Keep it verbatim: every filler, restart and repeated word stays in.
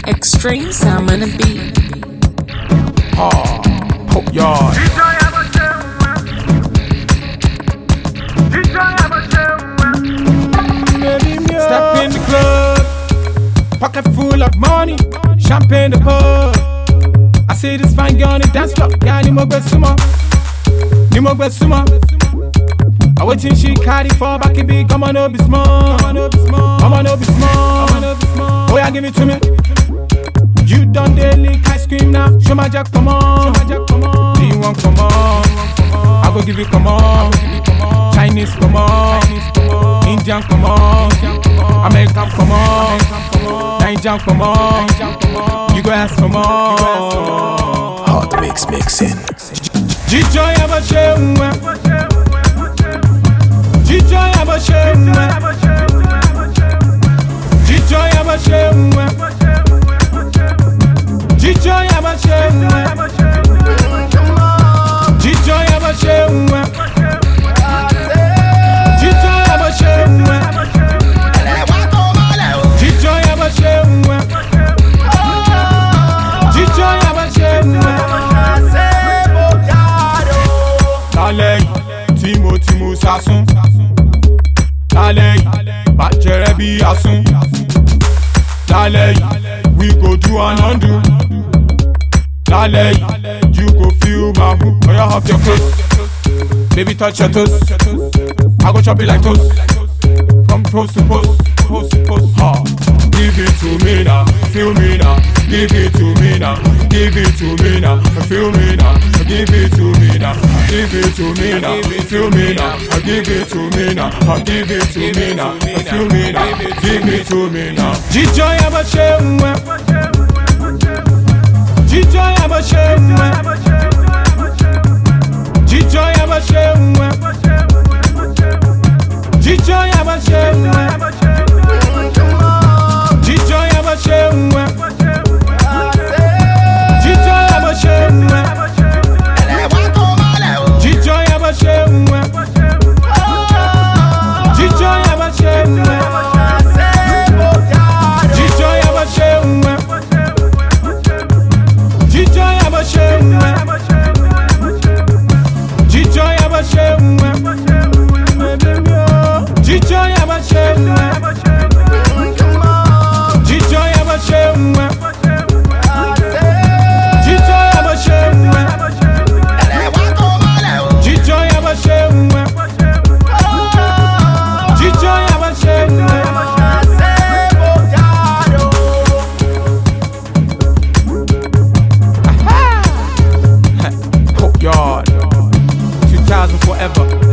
Extreme sound on the beat. Oh, hope y'all. Step in the club, pocket full of money, champagne the pub. I see this fine girl on the dance floor, yeah, ni mo gbe sumo, ni mo gbe sumo. I wait till she carry for back a big, come on, no be small, come on, no be small, come on, no be small. Oh yeah, give it to me. You done the lick ice cream now. Show my jack, come on. Do you want come on? I go give you come on. Chinese come on. Indian come on. American come on. Nigerian come on. You go ask for more. Hot mix mixing. Jijo yaba shewe. Jijo yaba shewe. Jijo yaba shewe. Jijo yaba shewe. Jijo yaba shewe. Jijo yaba shewe. Jijo yaba shewe. Jijo yaba shewe. Lálẹ́ Timo Timo Sasun. Lálẹ́ bàjẹ́rẹ́ bí asun. Lálẹ́ we go do and undo. Lálẹ́ you go feel my hook. Oh yeah, off your clothes. Baby touch your toes. I go chop it like toast. From post to post, post to post. Ha. Give it to me now, feel me now. Give it to me now, give it to me now. Feel me now, give it to me now. Give it to me now, feel me now. Give it to me now, give it to me now. Feel me now, give it to me now. Jijo yaba shewe. Jijo yaba shewe. Jijo yaba shewe. Jijo yaba shewe. Jijo yaba shewe. Jijo yaba shewe. Jijo yaba shewe. Jijo yaba shewe. Jijo yaba shewe. Jijo yaba shewe. Jijo yaba shewe. Jijo yaba shewe. Jijo yaba shewe. Jijo yaba shewe. Jijo yaba shewe. Jijo yaba shewe. Hope y'all two thousand forever.